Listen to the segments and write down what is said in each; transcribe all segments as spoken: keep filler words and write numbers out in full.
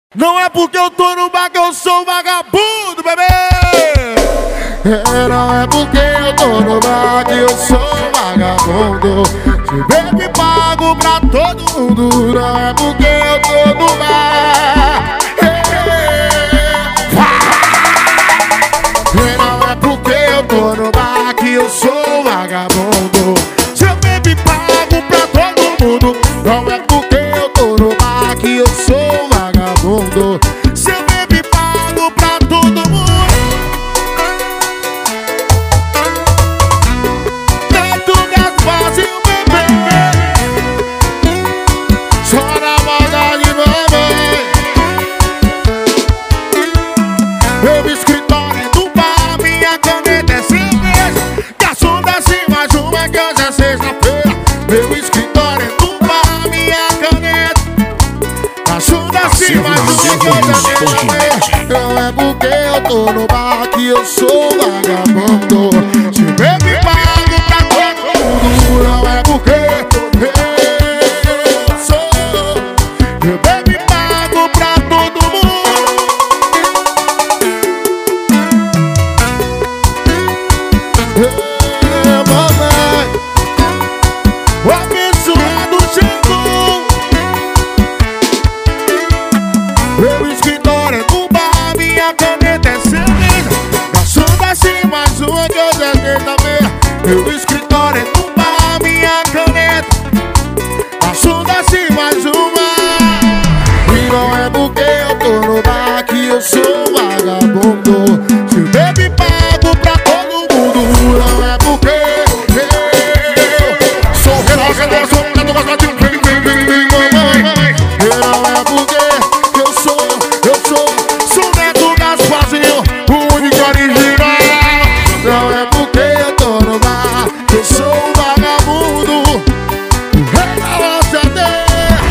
Não é porque eu tô no bar que eu sou vagabundo, bebê. É, não é porque eu tô no bar que eu sou vagabundo. Se bebe pago pra todo mundo. Não é porque eu tô no bar. É, não é porque eu tô no bar que eu sou vagabundo. Se eu bebo pago pra todo mundo. Não é porque eu tô no bar que eu sou vagabundo. Se eu bebo pago pra todo mundo. Dentro das bases o bebê. Só na maldade, mamãe. Meu escritório é do bar, minha caneta é cerveja. Garçom dá sim mais uma que hoje é sexta-feira. Meu escritório é do bar, minha caneta. Garçom dá sim mais uma que hoje é sexta-feira. Não é porque eu tô no bar que eu sou vagabundo. Se bebe pago pra todo mundo. Não é porque eu sou. Eu bebo pago pra todo mundo. é, mamãe. O abençoado chegou. Meu escritório é no bar, minha caneta é cerveja. Garçom dá sim mais uma que hoje é sexta-feira. Meu escritório é no bar, minha caneta. Garçom dá sim mais uma. E não é porque eu tô no bar que eu sou vagabundo. Se bebe pago pra todo mundo. Não é porque Eu sou o relógio, eu sou o neto gostadinho. Vem, vem, vem, vem, mamãe. E não é porque eu sou, eu sou Sou neto Gasparzinho, o único original. Não é porque eu tô no bar que eu sou vagabundo. Rei da nossa terra.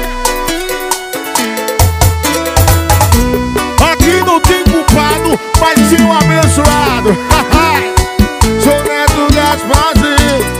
Aqui não tem culpado, mas sim um abençoado. Sou neto Gasparzinho.